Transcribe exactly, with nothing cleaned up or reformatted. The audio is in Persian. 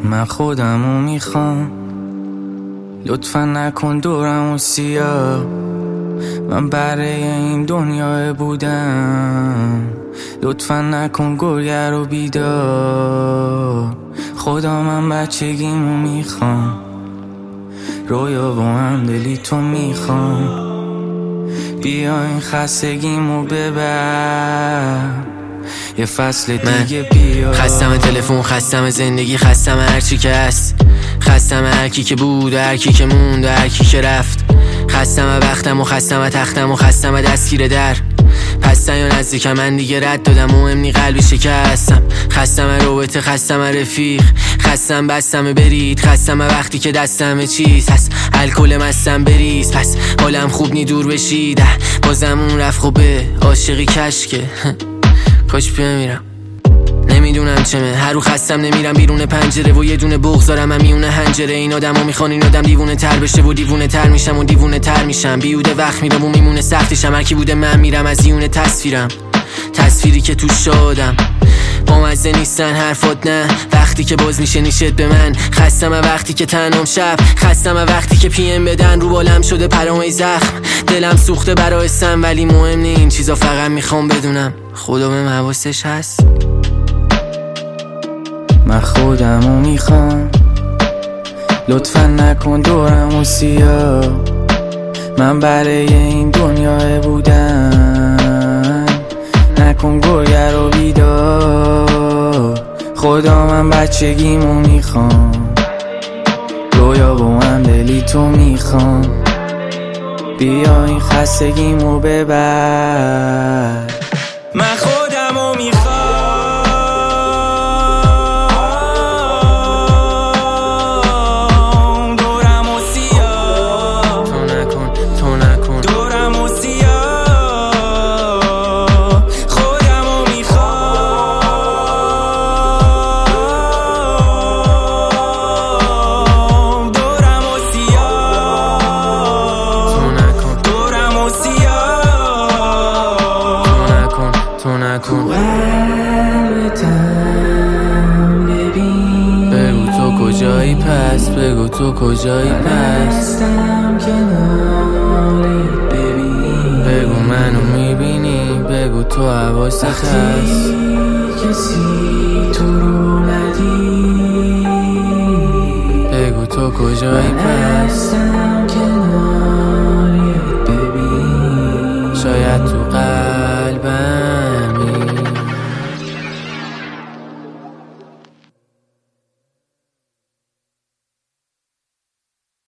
من خودمو میخوام، لطفا نکن دورمو سیاه. من برای این دنیا بودم، لطفا نکن گریه رو بیدار. خدا من بچگیمو میخوام، رویا با هم دلی تو میخوام. بیا این خستگیمو ببر، یه فصل دیگه بیا. خستم تلفن، خستم زندگی، خستم هرچی که هست، خستم هرکی که بود و هرکی که موند و هرکی که رفت. خستم وقتم و خستم تختم و خستم دستگیر در. پستن یا نزدیکم من دیگه رد دادم، مهم نی قلبی شکستم. خستم رابطه، خستم رفیق، خستم بستم برید. خستم وقتی که دستم چیز هست، الکل مستم بریز. پس حالم خوب نی دور بشید، بازم اون رفت خوبه. عاشقی کشکه کاش بمیرم، نمیدونم چمه. هر رو خستم نمیرم بیرون پنجره و یه دونه بغض دارم من میونه حنجره. این آدم ها میخوان این آدم دیوونه تر بشه و دیوونه تر میشم و دیوونه تر میشم. بیوده وقت میرم و میمونه سختشم. هرکی بوده من میرم از یونه تصویرم، تصویری که تو شادم. با مزه نیستن حرفات نه، وقتی که باز میشه نیشت به من. خستم وقتی که تنام شب، خستم وقتی که پی ام بدن رو بالم شده پرامای زخم. دلم سوخته برای سم، ولی مهم نی این چیزا، فقط میخوام بدونم خدا بهم حواسش هست. من خودمو میخوام، لطفا نکن دورمو سیاه. من برای این دنیا بودم، نکن گریه رو بیدار. خدا من بچگیمو میخوام، رویا با من دلی تو میخوام. بیا این خستگیمو ببر. من خودمو میخوام، بگو تو کجایی پس، بگو تو کجایی پس. بگو منو میبینی، بگو تو حواست هست. بگو تو کجایی پس.